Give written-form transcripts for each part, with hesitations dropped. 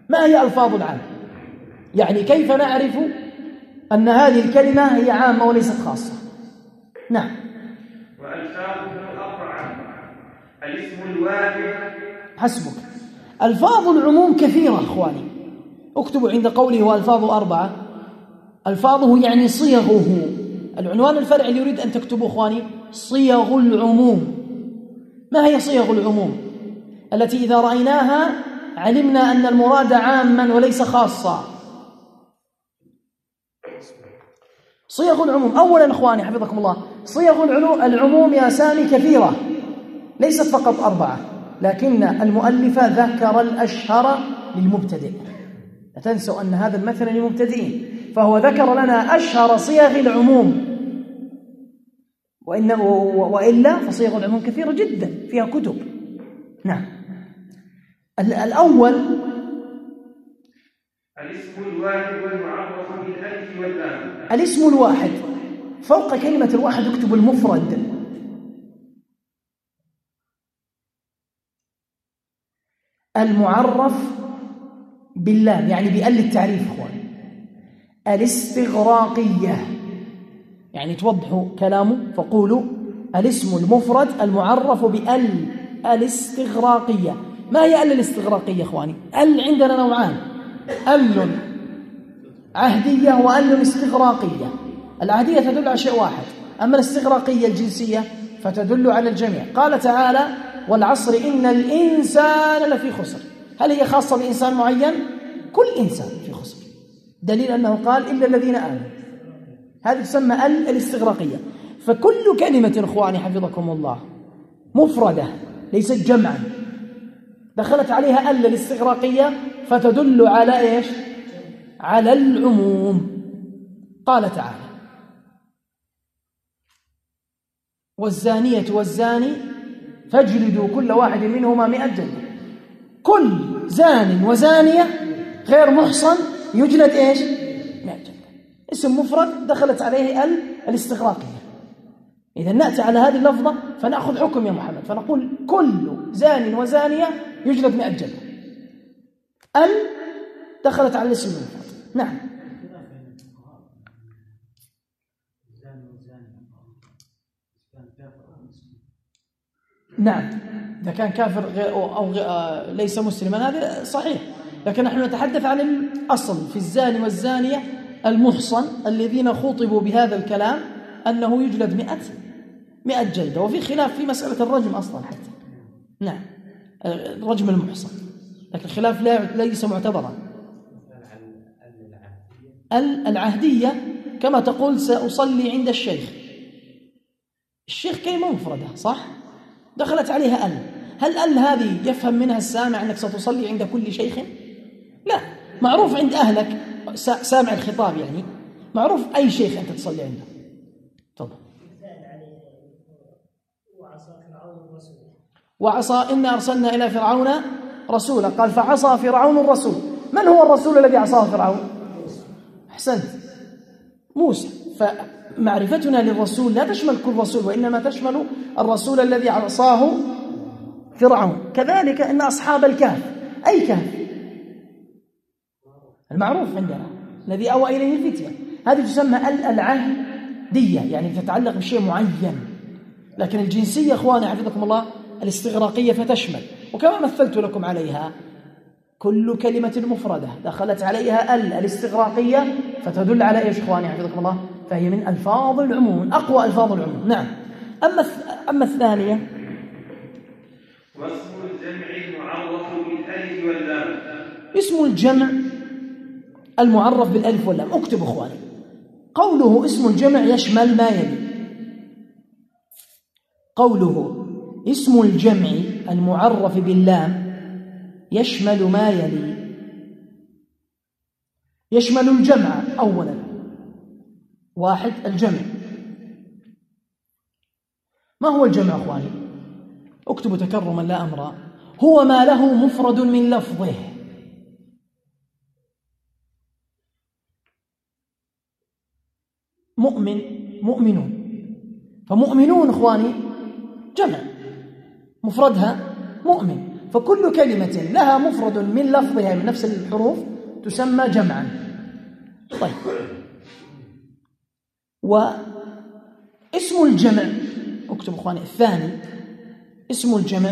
ما هي ألفاظ العام؟ يعني كيف نعرف أن هذه الكلمة هي عامة وليست خاصة؟ نعم. وألفاظه أربعة: الاسم الواحد. حسبك. ألفاظ العموم كثيرة أخواني، اكتبوا عند قوله وألفاظ أربعة، ألفاظه يعني صيغه. العنوان الفرعي اللي يريد أن تكتبوا أخواني صيغ العموم. ما هي صيغ العموم التي إذا رأيناها علمنا أن المراد عاما وليس خاصا؟ صيغ العموم أولا أخواني حفظكم الله، صيغ العموم يا سامي كثيرة، ليست فقط أربعة، لكن المؤلف ذكر الأشهر للمبتدئ. لا تنسوا أن هذا المثل للمبتدئين، فهو ذكر لنا أشهر صيغ العموم، وإلا فصيغ العموم كثيرة جدا فيها كتب. نعم. الأول الاسم الواحد والمعرف بالألف واللام. الاسم الواحد، فوق كلمة الواحد اكتب المفرد. المعرف باللام يعني بأل التعريف اخوان. الاستغراقية يعني توضحوا كلامه فقولوا الاسم المفرد المعرف بأل الاستغراقية. ما هي أل الاستغراقية اخواني؟ أل عندنا نوعان: أل عهدية وأل استغراقية. العهدية تدل على شيء واحد، أما الاستغراقية الجنسية فتدل على الجميع. قال تعالى والعصر إن الإنسان لفي خسر. هل هي خاصة بإنسان معين؟ كل إنسان في خسر، دليل أنه قال إلا الذين آمنوا. هذه تسمى الاستغراقية. فكل كلمة إخواني حفظكم الله مفردة ليست جمعا دخلت عليها الاستغراقية فتدل على إيش؟ على العموم. قال تعالى والزانية والزاني فاجلدوا كل واحد منهما 100 جلدة. كل زان وزانية غير محصن يجلد إيش؟ 100 جلدة. اسم مفرد دخلت عليه الاستغراقية. إذا نأتي على هذه اللفظة فنأخذ حكم يا محمد فنقول كل زان وزانية يجلد 100 جلدة. دخلت على الاسم المفرد. نعم. نعم، إذا كان كافر أو ليس مسلما هذا صحيح، لكن نحن نتحدث عن الأصل في الزاني والزانية المحصن الذين خطبوا بهذا الكلام أنه يجلد 100 جلدة. وفي خلاف في مسألة الرجم أصلا حتى. نعم، الرجم المحصن، لكن الخلاف ليس معتبرا. العهدية كما تقول سأصلي عند الشيخ كلمة مفردة صح؟ دخلت عليها هل هذه يفهم منها السامع أنك ستصلي عند كل شيخ؟ لا، معروف عند أهلك سامع الخطاب يعني معروف أي شيخ أنت تصلي عنده. تفضل. وعصى إنا أرسلنا إلى فرعون رسولا. قال فعصى فرعون الرسول. من هو الرسول الذي عصاه فرعون؟ أحسنت، موسى. فمعرفتنا للرسول لا تشمل كل رسول، وإنما تشمل الرسول الذي عصاه فرعون. كذلك إن أصحاب الكهف، أي كهف؟ المعروف عندنا الذي أوى إليه الفتية. هذه تسمى العهدية يعني تتعلق بشيء معين. لكن الجنسية أخواني حفظكم الله الاستغراقية فتشمل، وكما مثلت لكم عليها كل كلمة مفردة دخلت عليها الاستغراقية فتدل على إيش أخواني حفظكم الله؟ فهي من ألفاظ العموم، أقوى ألفاظ العموم. نعم. أما الثانية واسم الجمع المعرف بالألف واللام. اسم الجمع المعرف بالألف واللام. اكتب أخواني قوله اسم الجمع يشمل ما يلي. قوله اسم الجمع المعرف باللام يشمل ما يلي. يشمل الجمع أولا. 1 الجمع. ما هو الجمع أخواني؟ اكتبوا تكرما لا أمرا. هو ما له مفرد من لفظه. مؤمنون، فمؤمنون أخواني جمع مفردها مؤمن. فكل كلمة لها مفرد من لفظها من نفس الحروف تسمى جمعا. طيب، واسم الجمع، اكتب اخواني الثاني، اسم الجمع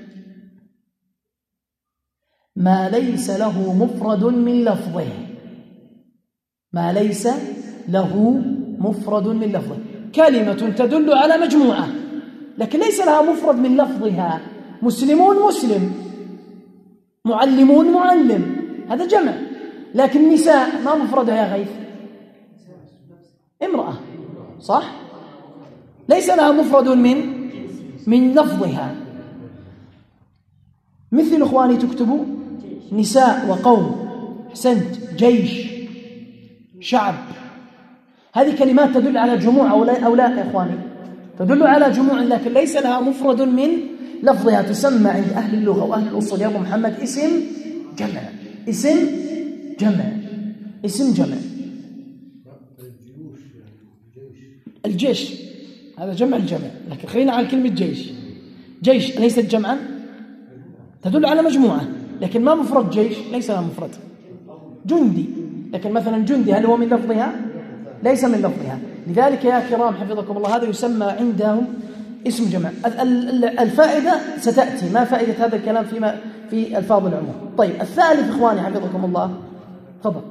ما ليس له مفرد من لفظه، ما ليس له مفرد من لفظه. كلمة تدل على مجموعة لكن ليس لها مفرد من لفظها. مسلمون مسلم، معلمون معلم، هذا جمع. لكن نساء ما مفردها يا غيث؟ امرأة، صح؟ ليس لها مفرد من لفظها. مثل اخواني تكتبوا نساء وقوم، احسنت، جيش، شعب، هذه كلمات تدل على جموع أو لا يا اخواني؟ تدل على جموع لكن ليس لها مفرد من لفظها. تسمى عند اهل اللغه واهل الاصول يا ابو محمد اسم جمع، اسم جمع، اسم جمع. الجيش هذا جمع الجمع، لكن خلينا على كلمه جيش. جيش ليست جمعا، تدل على مجموعه لكن ما مفرد جيش، ليس لها مفرد. جندي، لكن مثلا جندي هل هو من لفظها؟ ليس من لفظها. لذلك يا كرام حفظكم الله هذا يسمى عندهم اسم جمع. الفائدة ستأتي، ما فائدة هذا الكلام في ألفاظ العموم. طيب، الثالث إخواني حفظكم الله، تفضل،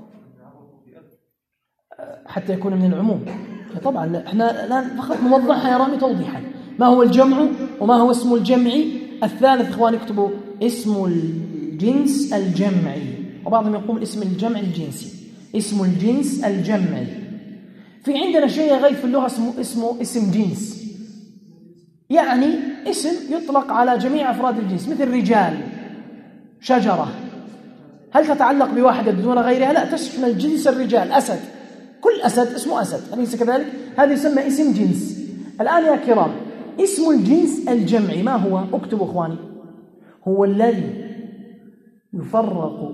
حتى يكون من العموم. طبعا احنا الآن فقط نوضحها يا رامي توضيحا، ما هو الجمع وما هو اسم الجمع. الثالث إخواني اكتبوا اسم الجنس الجمعي، وبعضهم يقول اسم الجمع الجنسي، اسم الجنس الجمعي. في عندنا شيء غير في اللغة اسمه اسم جنس، يعني اسم يطلق على جميع أفراد الجنس، مثل رجال، شجرة. هل تتعلق بواحدة دون غيرها؟ لا، تشمل جنس الرجال. أسد، كل أسد اسمه أسد، أليس كذلك؟ هذا يسمى اسم جنس. الآن يا كرام اسم الجنس الجمعي ما هو؟ اكتبوا اخواني، هو الذي يفرق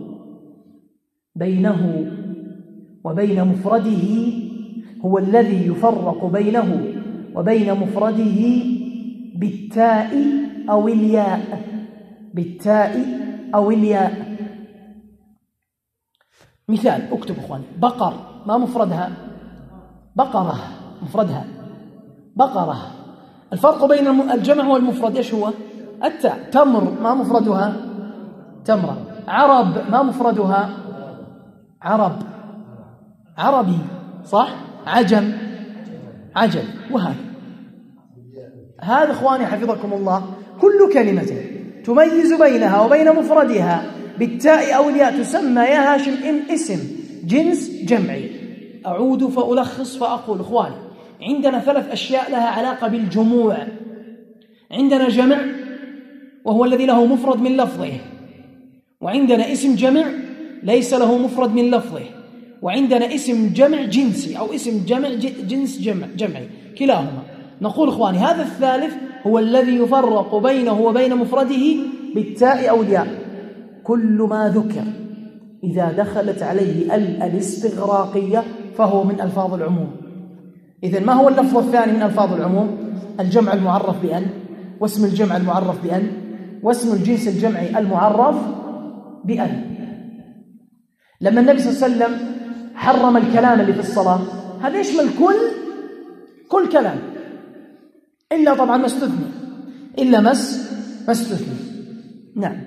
بينه وبين مفرده، هو الذي يفرق بينه وبين مفرده بالتاء أو الياء، بالتاء أو الياء. مثال، اكتب اخواني، بقر ما مفردها؟ بقرة مفردها بقرة. الفرق بين الجمع والمفرد ايش هو؟ التاء. تمر ما مفردها؟ تمرة. عرب ما مفردها؟ عرب، عربي، صح؟ عجم، عجم، وهذا. هذا اخواني حفظكم الله كل كلمة تميز بينها وبين مفردها بالتاء أو الياء تسمى يا هاشم اسم جنس جمعي. أعود فألخص فأقول اخواني عندنا 3 أشياء لها علاقة بالجموع. عندنا جمع وهو الذي له مفرد من لفظه، وعندنا اسم جمع ليس له مفرد من لفظه، وعندنا اسم جمع جنسي أو اسم جمع جنس جمعي، كلاهما. نقول اخواني هذا الثالث هو الذي يفرق بينه وبين مفرده بالتاء أو الياء. كل ما ذكر إذا دخلت عليه الاستغراقية فهو من ألفاظ العموم. إذن ما هو اللفظ الثاني من ألفاظ العموم؟ الجمع المعرف بأن، واسم الجمع المعرف بأن، واسم الجنس الجمعي المعرف بأن. لما النبي صلى الله عليه وسلم حرم الكلام اللي في الصلاة، هذا يشمل كل كلام إلا طبعا ما استثني، إلا ما استثني. نعم.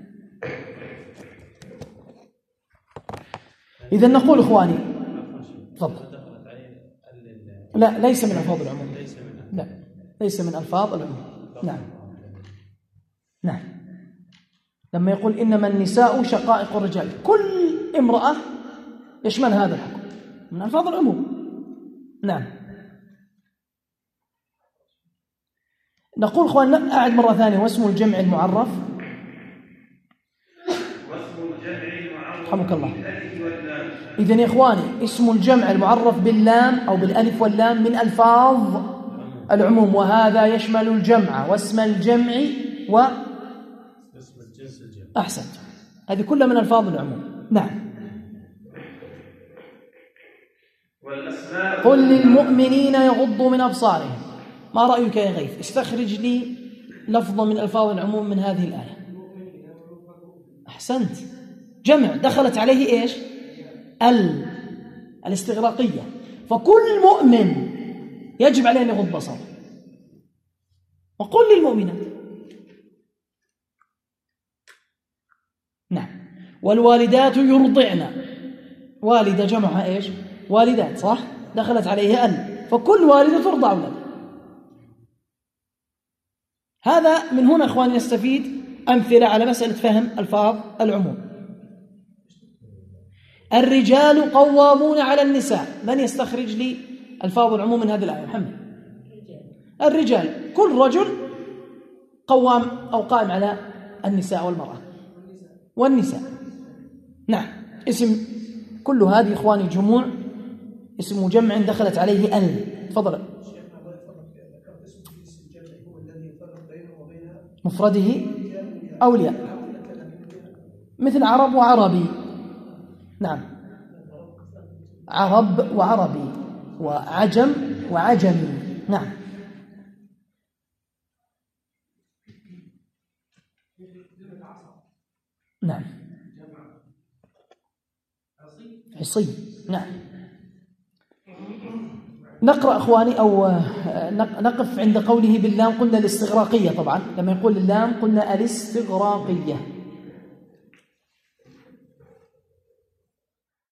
إذا نقول إخواني، تفضل. لا، ليس من ألفاظ العموم، لا، ليس من ألفاظ العموم. نعم، نعم. لما يقول إنما النساء شقائق الرجال، كل امرأة يشمل هذا الحكم من ألفاظ العموم. نعم. نقول إخواننا أعد مرة ثانية، واسم الجمع المعرف، رحمك الله. إذن يا إخواني اسم الجمع المعرف باللام أو بالألف واللام من ألفاظ العموم، وهذا يشمل الجمع واسم الجمع واسم الجنس الجمع. أحسنت، هذه كلها من ألفاظ العموم. نعم. قل للمؤمنين يغضوا من أبصارهم. ما رأيك يا غيث؟ استخرج لي لفظة من ألفاظ العموم من هذه الآية. أحسنت، جمع دخلت عليه إيش؟ الاستغراقية. فكل مؤمن يجب عليه أن يغض بصره. وقل للمؤمنات. نعم. والوالدات يرضعن، والدة جمعها إيش؟ والدات، صح؟ دخلت عليه فكل والدة ترضع أولادها. هذا من هنا أخواني نستفيد أمثلة على مسألة فهم ألفاظ العموم. الرجال قوامون على النساء. من يستخرج لي ألفاظ العموم من هذه الآية؟ محمد. الرجال، كل رجل قوام أو قائم على النساء والمرأة والنساء. نعم. اسم كل هذه إخواني جموع، اسم جمع دخلت عليه تفضل. مفرده أولياء، مثل عرب وعربي. نعم، عرب وعربي، وعجم وعجمي. نعم. نعم، حصي. نعم. نقرأ أخواني أو نقف عند قوله باللام. قلنا الاستغراقية، طبعا لما يقول اللام قلنا الاستغراقية.